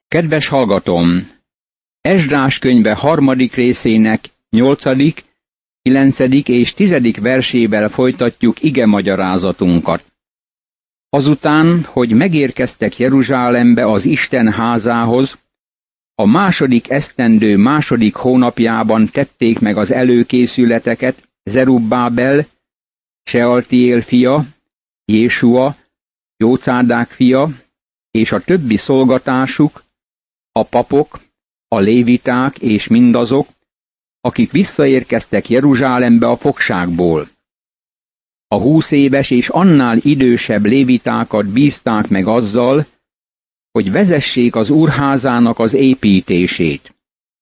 Kedves hallgatóm! Esdrás könyve 3. részének 8., 9. és 10. versével folytatjuk igemagyarázatunkat. Azután, hogy megérkeztek Jeruzsálembe az Isten házához, a 2. esztendő 2. hónapjában tették meg az előkészületeket Zerubbábel, Sealtiél fia, Jésua, Jócádák fia, és a többi szolgatásuk, a papok, a léviták és mindazok, akik visszaérkeztek Jeruzsálembe a fogságból. A 20 éves és annál idősebb lévitákat bízták meg azzal, hogy vezessék az úrházának az építését.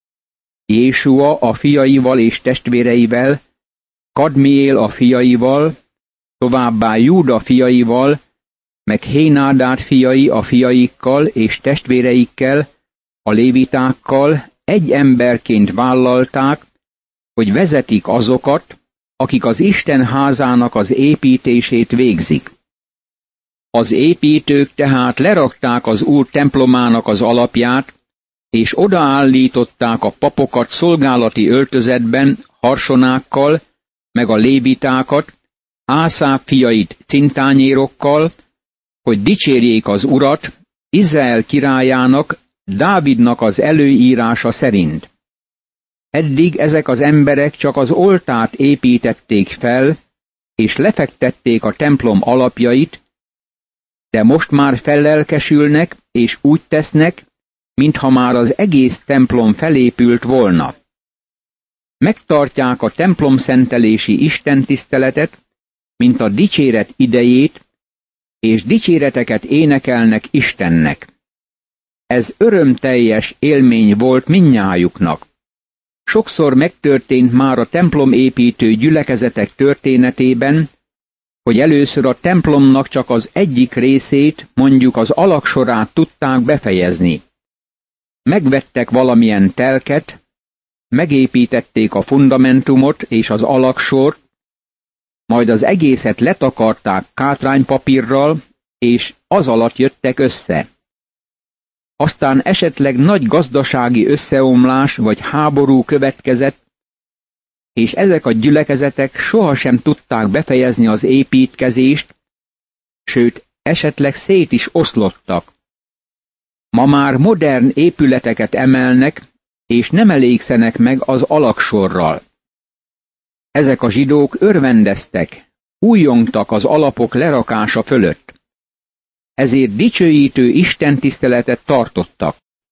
Jésua a fiaival és testvéreivel, Kadmiél a fiaival, továbbá Júda fiaival, meg Hénádát fiai a fiaikkal és testvéreikkel, a lévitákkal egy emberként vállalták, hogy vezetik azokat, akik az Isten házának az építését végzik. Az építők tehát lerakták az Úr templomának az alapját, és odaállították a papokat szolgálati öltözetben, harsonákkal, meg a lévitákat, Ászáp fiait cintányérokkal, hogy dicsérjék az Urat, Izrael királyának, Dávidnak az előírása szerint. Eddig ezek az emberek csak az oltárt építették fel, és lefektették a templom alapjait, de most már fellelkesülnek, és úgy tesznek, mintha már az egész templom felépült volna. Megtartják a templomszentelési istentiszteletet, mint a dicséret idejét, és dicséreteket énekelnek Istennek. Ez örömteljes élmény volt mindnyájuknak. Sokszor megtörtént már a templomépítő gyülekezetek történetében, hogy először a templomnak csak az egyik részét, mondjuk az alagsorát tudták befejezni. Megvettek valamilyen telket, megépítették a fundamentumot és az alagsort, majd az egészet letakarták kátránypapírral, és az alatt jöttek össze. Aztán esetleg nagy gazdasági összeomlás vagy háború következett, és ezek a gyülekezetek sohasem tudták befejezni az építkezést, sőt, esetleg szét is oszlottak. Ma már modern épületeket emelnek, és nem elégszenek meg az alagsorral. Ezek a zsidók örvendeztek, újjongtak az alapok lerakása fölött. Ezért dicsőítő istentiszteletet tartottak.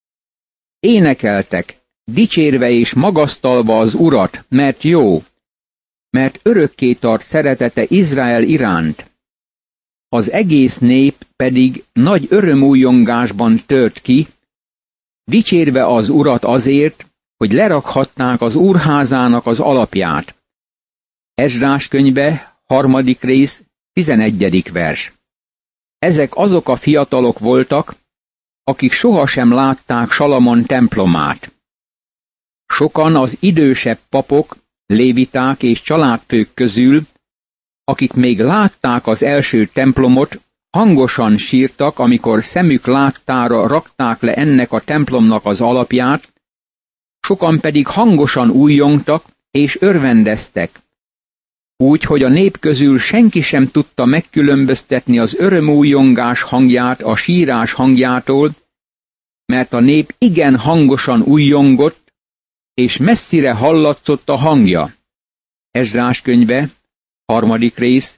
Énekeltek, dicsérve és magasztalva az Urat, mert jó, mert örökké tart szeretete Izrael iránt. Az egész nép pedig nagy örömújongásban tört ki, dicsérve az Urat azért, hogy lerakhatnák az úrházának az alapját. Esdrás könyve, 3. rész, 11. vers. Ezek azok a fiatalok voltak, akik sohasem látták Salamon templomát. Sokan az idősebb papok, léviták és családfők közül, akik még látták az első templomot, hangosan sírtak, amikor szemük láttára rakták le ennek a templomnak az alapját, sokan pedig hangosan újjongtak és örvendeztek, úgy, hogy a nép közül senki sem tudta megkülönböztetni az örömújjongás hangját a sírás hangjától, mert a nép igen hangosan újjongott, és messzire hallatszott a hangja. Esdrás könyve, 3. rész,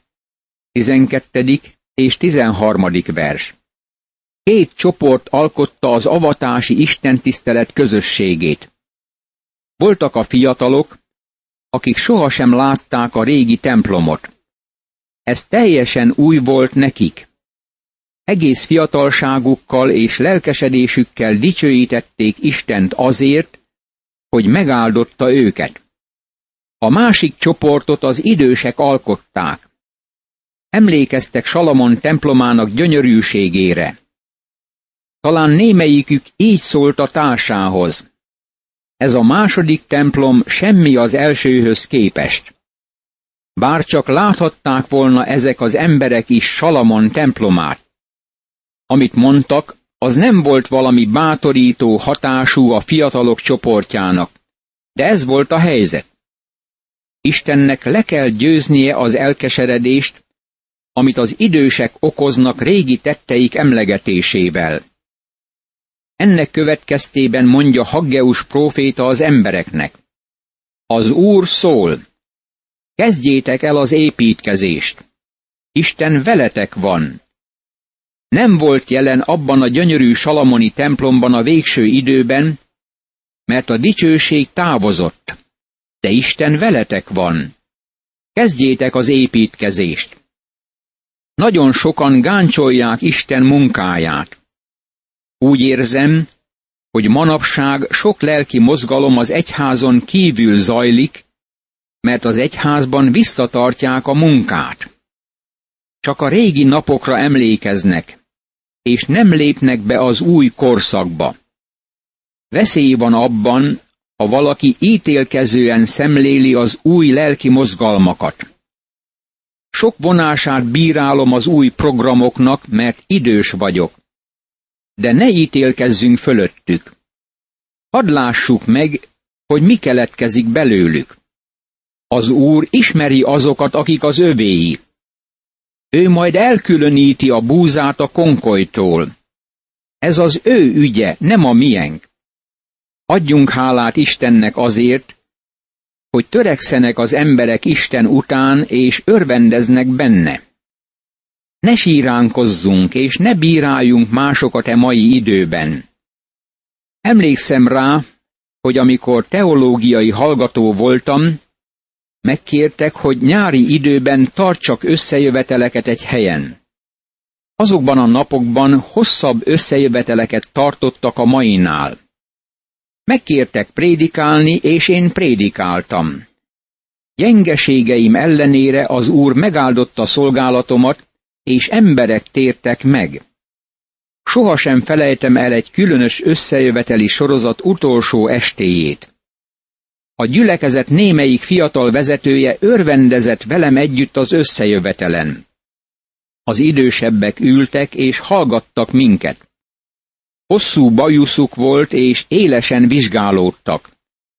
12. és 13. vers. 2 csoport alkotta az avatási istentisztelet közösségét. Voltak a fiatalok, akik sohasem látták a régi templomot. Ez teljesen új volt nekik. Egész fiatalságukkal és lelkesedésükkel dicsőítették Istent azért, hogy megáldotta őket. A másik csoportot az idősek alkották. Emlékeztek Salamon templomának gyönyörűségére. Talán némelyikük így szólt a társához: ez a második templom semmi az elsőhöz képest. Bár csak láthatták volna ezek az emberek is Salamon templomát. Amit mondtak, az nem volt valami bátorító hatású a fiatalok csoportjának, de ez volt a helyzet. Istennek le kell győznie az elkeseredést, amit az idősek okoznak régi tetteik emlegetésével. Ennek következtében mondja Haggeus próféta az embereknek: az Úr szól, kezdjétek el az építkezést, Isten veletek van. Nem volt jelen abban a gyönyörű salamoni templomban a végső időben, mert a dicsőség távozott, de Isten veletek van. Kezdjétek az építkezést. Nagyon sokan gáncsolják Isten munkáját. Úgy érzem, hogy manapság sok lelki mozgalom az egyházon kívül zajlik, mert az egyházban visszatartják a munkát. Csak a régi napokra emlékeznek, és nem lépnek be az új korszakba. Veszély van abban, ha valaki ítélkezően szemléli az új lelki mozgalmakat. Sok vonását bírálom az új programoknak, mert idős vagyok. De ne ítélkezzünk fölöttük. Hadd lássuk meg, hogy mi keletkezik belőlük. Az Úr ismeri azokat, akik az övéi. Ő majd elkülöníti a búzát a konkolytól. Ez az ő ügye, nem a miénk. Adjunk hálát Istennek azért, hogy törekszenek az emberek Isten után, és örvendeznek benne. Ne síránkozzunk, és ne bíráljunk másokat e mai időben. Emlékszem rá, hogy amikor teológiai hallgató voltam, megkértek, hogy nyári időben tartsak összejöveteleket egy helyen. Azokban a napokban hosszabb összejöveteleket tartottak a mainál. Megkértek prédikálni, és én prédikáltam. Gyengeségeim ellenére az Úr megáldotta szolgálatomat, és emberek tértek meg. Sohasem felejtem el egy különös összejöveteli sorozat utolsó estéjét. A gyülekezet némelyik fiatal vezetője örvendezett velem együtt az összejövetelen. Az idősebbek ültek és hallgattak minket. Hosszú bajuszuk volt, és élesen vizsgálódtak.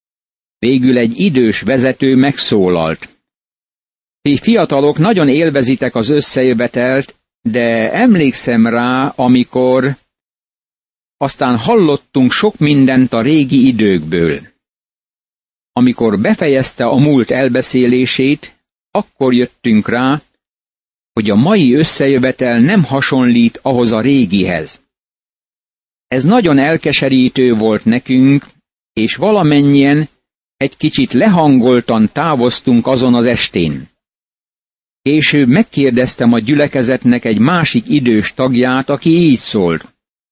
Végül egy idős vezető megszólalt. Ti fiatalok nagyon élvezitek az összejövetelt, de emlékszem rá, amikor... Aztán hallottunk sok mindent a régi időkből. Amikor befejezte a múlt elbeszélését, akkor jöttünk rá, hogy a mai összejövetel nem hasonlít ahhoz a régihez. Ez nagyon elkeserítő volt nekünk, és valamennyien egy kicsit lehangoltan távoztunk azon az estén. Később megkérdeztem a gyülekezetnek egy másik idős tagját, aki így szólt.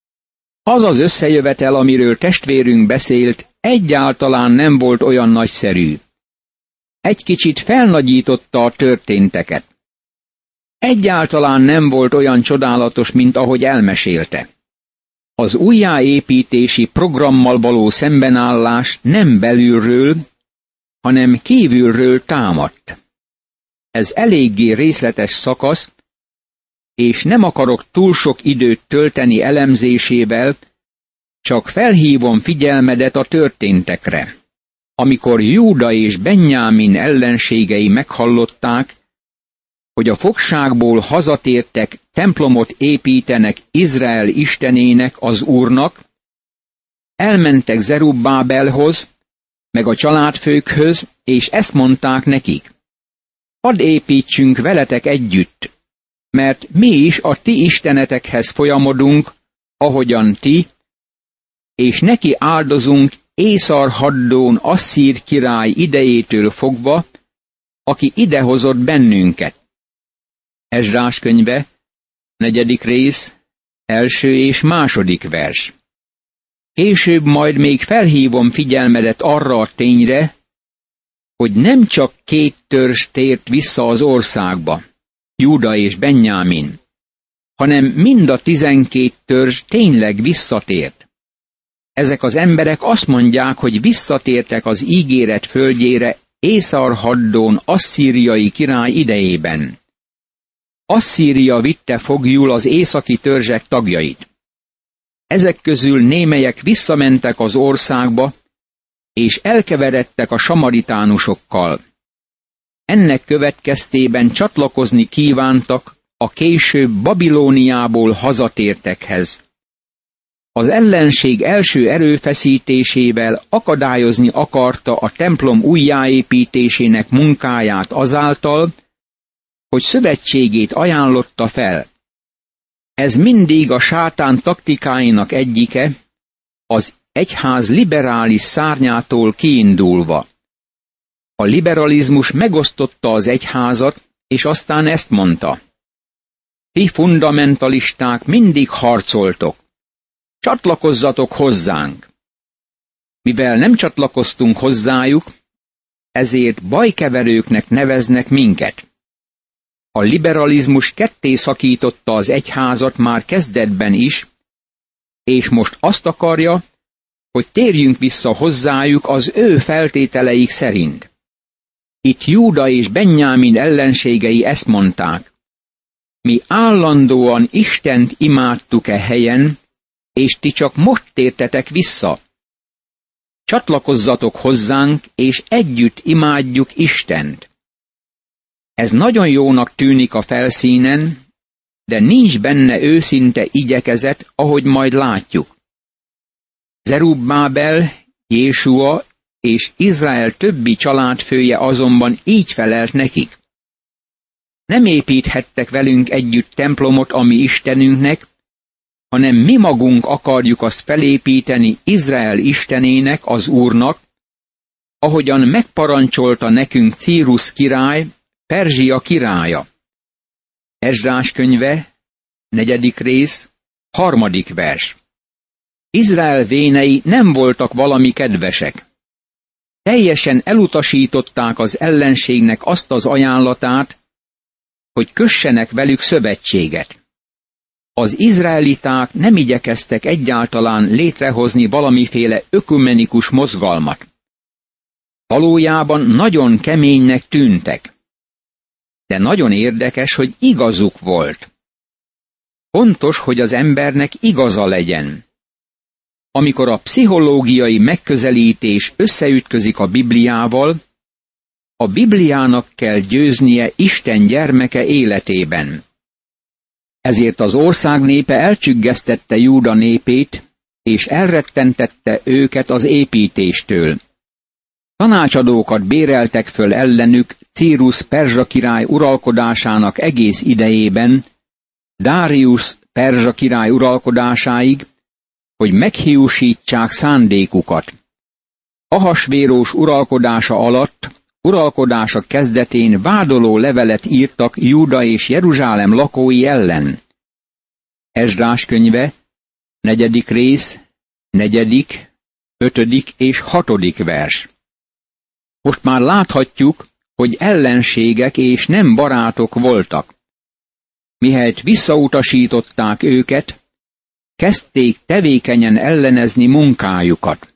Az az összejövetel, amiről testvérünk beszélt, egyáltalán nem volt olyan nagyszerű. Egy kicsit felnagyította a történteket. Egyáltalán nem volt olyan csodálatos, mint ahogy elmesélte. Az újjáépítési programmal való szembenállás nem belülről, hanem kívülről támadt. Ez eléggé részletes szakasz, és nem akarok túl sok időt tölteni elemzésével, csak felhívom figyelmedet a történtekre. Amikor Júda és Benjámin ellenségei meghallották, hogy a fogságból hazatértek, templomot építenek Izrael istenének, az Úrnak, elmentek Zerubbábelhoz, meg a családfőkhöz, és ezt mondták nekik. Hadd építsünk veletek együtt, mert mi is a ti istenetekhez folyamodunk, ahogyan ti, és neki áldozunk Észarhaddón Asszír király idejétől fogva, aki idehozott bennünket. Ezrás könyve, 4. rész, 1. és 2. vers. Később majd még felhívom figyelmedet arra a tényre, hogy nem csak 2 törzs tért vissza az országba, Júda és Benjámin, hanem mind a 12 törzs tényleg visszatért. Ezek az emberek azt mondják, hogy visszatértek az ígéret földjére Észarhaddón asszíriai király idejében. Asszíria vitte foglyul az északi törzsek tagjait. Ezek közül némelyek visszamentek az országba, és elkeveredtek a samaritánusokkal. Ennek következtében csatlakozni kívántak a később Babilóniából hazatértekhez. Az ellenség első erőfeszítésével akadályozni akarta a templom újjáépítésének munkáját azáltal, hogy szövetségét ajánlotta fel. Ez mindig a sátán taktikáinak egyike, az egyház liberális szárnyától kiindulva. A liberalizmus megosztotta az egyházat, és aztán ezt mondta: ti fundamentalisták mindig harcoltok, csatlakozzatok hozzánk. Mivel nem csatlakoztunk hozzájuk, ezért bajkeverőknek neveznek minket. A liberalizmus ketté szakította az egyházat már kezdetben is, és most azt akarja, hogy térjünk vissza hozzájuk az ő feltételeik szerint. Itt Júda és Benjámin ellenségei ezt mondták: mi állandóan Istent imádtuk e helyen, és ti csak most tértetek vissza. Csatlakozzatok hozzánk, és együtt imádjuk Istent. Ez nagyon jónak tűnik a felszínen, de nincs benne őszinte igyekezet, ahogy majd látjuk. Zerubbábel, Jésua és Izrael többi családfője azonban így felelt nekik: nem építhettek velünk együtt templomot a mi Istenünknek, hanem mi magunk akarjuk azt felépíteni Izrael Istenének, az Úrnak, ahogyan megparancsolta nekünk Círusz király, Perzsia királya. Ezrás könyve, 4. rész, 3. vers. Izrael vénei nem voltak valami kedvesek. Teljesen elutasították az ellenségnek azt az ajánlatát, hogy kössenek velük szövetséget. Az izraeliták nem igyekeztek egyáltalán létrehozni valamiféle ökumenikus mozgalmat. Valójában nagyon keménynek tűntek. De nagyon érdekes, hogy igazuk volt. Fontos, hogy az embernek igaza legyen. Amikor a pszichológiai megközelítés összeütközik a Bibliával, a Bibliának kell győznie Isten gyermeke életében. Ezért az ország népe elcsüggesztette Júda népét, és elrettentette őket az építéstől. Tanácsadókat béreltek föl ellenük Círusz perzsa király uralkodásának egész idejében, Dáriusz perzsa király uralkodásáig, hogy meghiúsítsák szándékukat. Ahasvérós uralkodása alatt, uralkodása kezdetén vádoló levelet írtak Júda és Jeruzsálem lakói ellen. Ezrás könyve, 4. rész, 4., 5. és 6. vers. Most már láthatjuk, hogy ellenségek és nem barátok voltak. Mihelyt visszautasították őket, kezdték tevékenyen ellenezni munkájukat.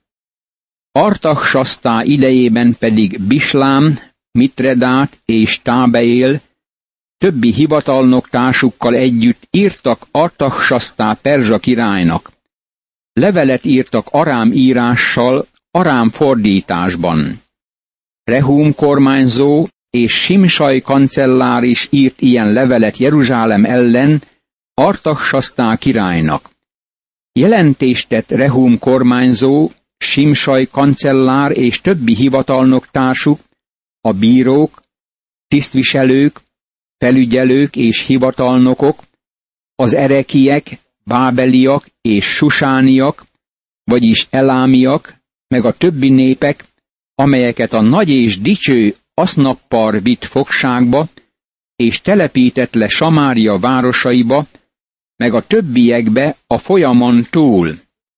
Artaxsasztá idejében pedig Bislám, Mitredát és Tábeél többi hivatalnok társukkal együtt írtak Artaxsasztá perzsa királynak. Levelet írtak arám írással, arám fordításban. Rehum kormányzó és Simsaj kancellár is írt ilyen levelet Jeruzsálem ellen Artaxsasztá királynak. Jelentést tett Rehum kormányzó, Simsaj kancellár és többi hivatalnok társuk, a bírók, tisztviselők, felügyelők és hivatalnokok, az erekiek, bábeliak és susániak, vagyis elámiak, meg a többi népek, amelyeket a nagy és dicső Asznappar vitt fogságba, és telepített le Samária városaiba, meg a többiekbe a folyamon túl.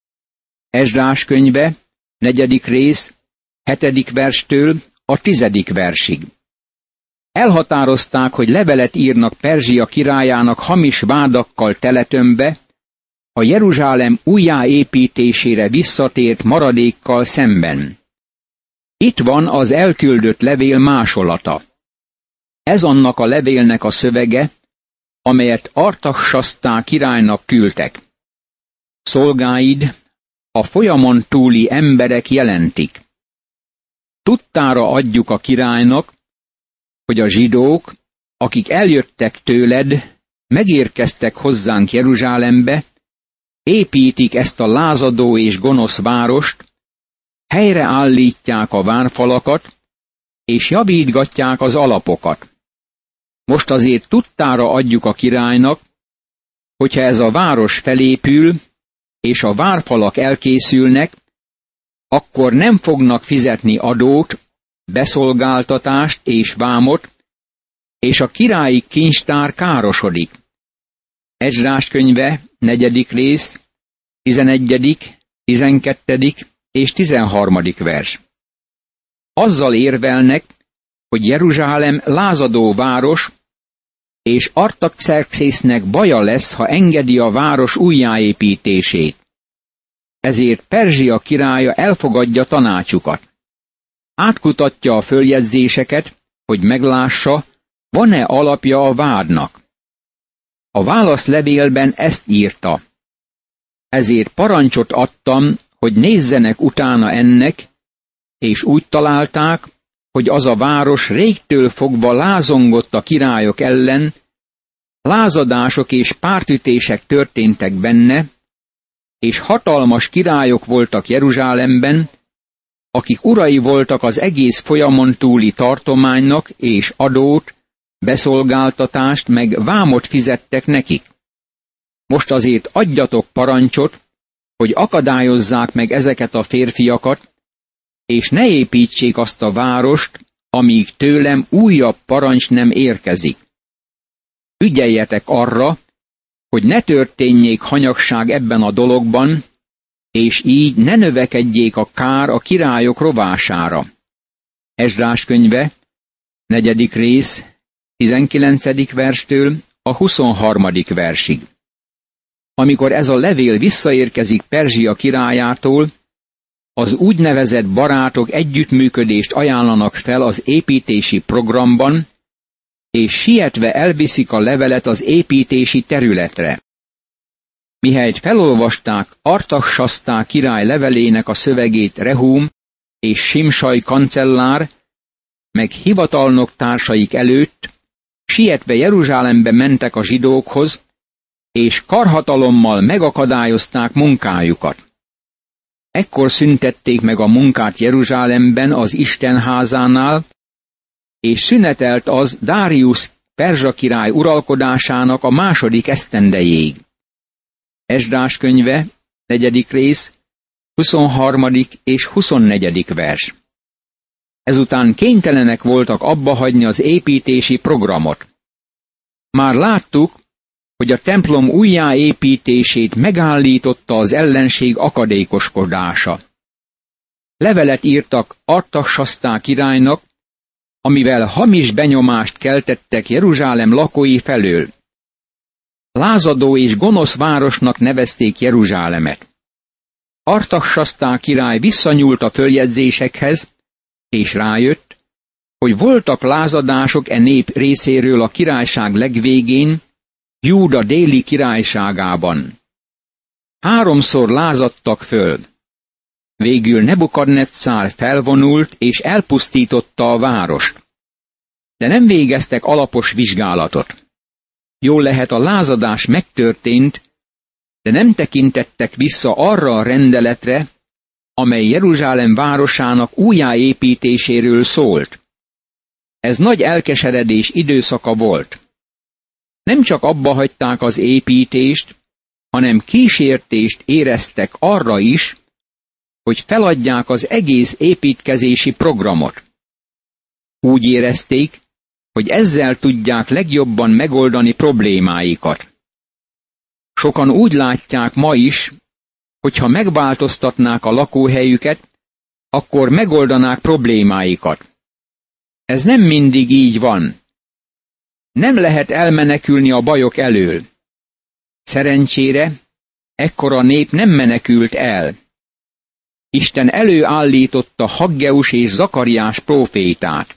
Ezrás könyve, 4. rész, 7. verstől a 10. versig. Elhatározták, hogy levelet írnak Perzsia királyának hamis vádakkal teletömbe, a Jeruzsálem újjáépítésére visszatért maradékkal szemben. Itt van az elküldött levél másolata. Ez annak a levélnek a szövege, amelyet Artaxsasztá királynak küldtek. szolgáid, a folyamon túli emberek jelentik. Tudtára adjuk a királynak, hogy a zsidók, akik eljöttek tőled, megérkeztek hozzánk Jeruzsálembe, építik ezt a lázadó és gonosz várost, helyreállítják a várfalakat, és javítgatják az alapokat. Most azért tudtára adjuk a királynak, hogyha ez a város felépül, és a várfalak elkészülnek, akkor nem fognak fizetni adót, beszolgáltatást és vámot, és a királyi kincstár károsodik. Ezrás könyve, 4. rész, 11., 12. és 13. vers. Azzal érvelnek, hogy Jeruzsálem lázadó város, és Artaxerxésznek baja lesz, ha engedi a város újjáépítését. Ezért Perzsia királya elfogadja tanácsukat. Átkutatja a följegyzéseket, hogy meglássa, van-e alapja a vádnak. A válaszlevélben ezt írta. Ezért parancsot adtam, hogy nézzenek utána ennek, és úgy találták, hogy az a város régtől fogva lázongott a királyok ellen, lázadások és pártütések történtek benne, és hatalmas királyok voltak Jeruzsálemben, akik urai voltak az egész folyamon túli tartománynak, és adót, beszolgáltatást meg vámot fizettek nekik. Most azért adjatok parancsot, hogy akadályozzák meg ezeket a férfiakat, és ne építsék azt a várost, amíg tőlem újabb parancs nem érkezik. Ügyeljetek arra, hogy ne történjék hanyagság ebben a dologban, és így ne növekedjék a kár a királyok rovására. Ezrás könyve, 4. rész, 19. verstől a 23. versig. Amikor ez a levél visszaérkezik Perzsia királyától, az úgynevezett barátok együttműködést ajánlanak fel az építési programban, és sietve elviszik a levelet az építési területre. Mihelyt felolvasták Artaxsasztá király levelének a szövegét Rehum és Simsaj kancellár, meg hivatalnok társaik előtt, sietve Jeruzsálembe mentek a zsidókhoz, és karhatalommal megakadályozták munkájukat. Ekkor szüntették meg a munkát Jeruzsálemben az Istenházánál, és szünetelt az Dáriusz perzsa király uralkodásának a 2. esztendejéig. Ezrás könyve, 4. rész, 23. és 24. vers. Ezután kénytelenek voltak abbahagyni az építési programot. Már láttuk, hogy a templom újjáépítését megállította az ellenség akadékoskodása. Levelet írtak Artaxsasztá királynak, amivel hamis benyomást keltettek Jeruzsálem lakói felől. Lázadó és gonosz városnak nevezték Jeruzsálemet. Artaxsasztá király visszanyúlt a följegyzésekhez, és rájött, hogy voltak lázadások e nép részéről a királyság legvégén, Júda déli királyságában. 3-szor lázadtak föl. Végül Nebukadneccár felvonult és elpusztította a várost. De nem végeztek alapos vizsgálatot. Jól lehet, a lázadás megtörtént, de nem tekintettek vissza arra a rendeletre, amely Jeruzsálem városának újjáépítéséről szólt. Ez nagy elkeseredés időszaka volt. Nem csak abba hagyták az építést, hanem kísértést éreztek arra is, hogy feladják az egész építkezési programot. Úgy érezték, hogy ezzel tudják legjobban megoldani problémáikat. Sokan úgy látják ma is, hogy ha megváltoztatnák a lakóhelyüket, akkor megoldanák problémáikat. Ez nem mindig így van. Nem lehet elmenekülni a bajok elől. Szerencsére, ekkor a nép nem menekült el. Isten előállította Haggeus és Zakariás prófétát.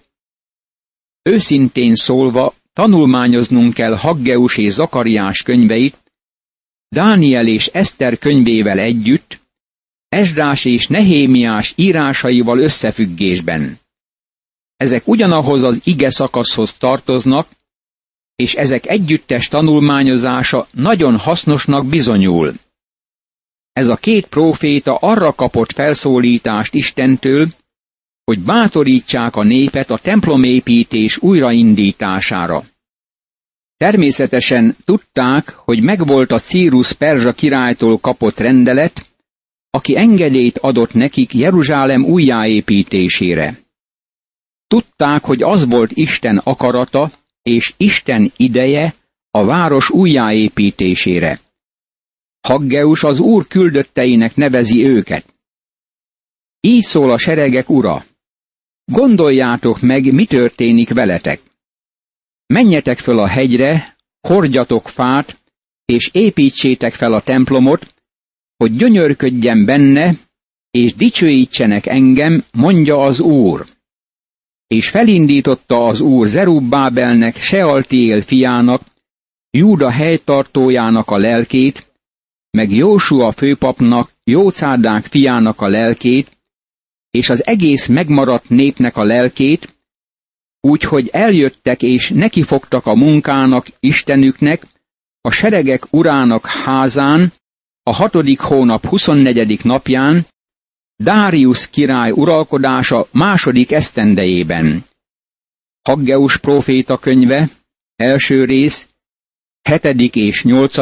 Őszintén szólva, tanulmányoznunk kell Haggeus és Zakariás könyveit, Dániel és Eszter könyvével együtt, Esdrás és Nehémiás írásaival összefüggésben. Ezek ugyanahoz az ige szakaszhoz tartoznak, és ezek együttes tanulmányozása nagyon hasznosnak bizonyul. Ez a két próféta arra kapott felszólítást Istentől, hogy bátorítsák a népet a templomépítés újraindítására. Természetesen tudták, hogy megvolt a Círus perzsa királytól kapott rendelet, aki engedélyt adott nekik Jeruzsálem újjáépítésére. Tudták, hogy az volt Isten akarata és Isten ideje a város újjáépítésére. Haggeus az Úr küldötteinek nevezi őket. Így szól a seregek Ura: gondoljátok meg, mi történik veletek. Menjetek föl a hegyre, hordjatok fát, és építsétek fel a templomot, hogy gyönyörködjen benne, és dicsőítsenek engem, mondja az Úr. És felindította az Úr Zerubbábelnek, Sealtiél fiának, Júda helytartójának a lelkét, meg Jósua főpapnak, Jócádák fiának a lelkét, és az egész megmaradt népnek a lelkét, úgyhogy eljöttek és nekifogtak a munkának, Istenüknek, a seregek urának házán, a 6. hónap 24. napján, Dáriusz király uralkodása 2. esztendejében. Haggeus próféta könyve, első rész, 7. és 8.,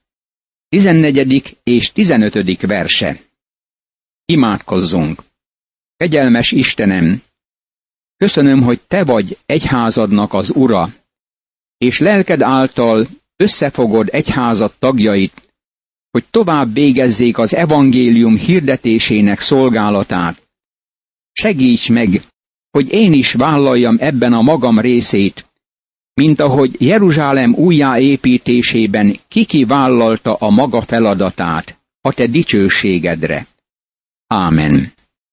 14. és 15. verse. Imádkozzunk! Kegyelmes Istenem, köszönöm, hogy Te vagy egyházadnak az Ura, és lelked által összefogod egyházad tagjait, hogy tovább végezzék az evangélium hirdetésének szolgálatát. Segíts meg, hogy én is vállaljam ebben a magam részét, mint ahogy Jeruzsálem újjáépítésében ki vállalta a maga feladatát, a Te dicsőségedre. Ámen.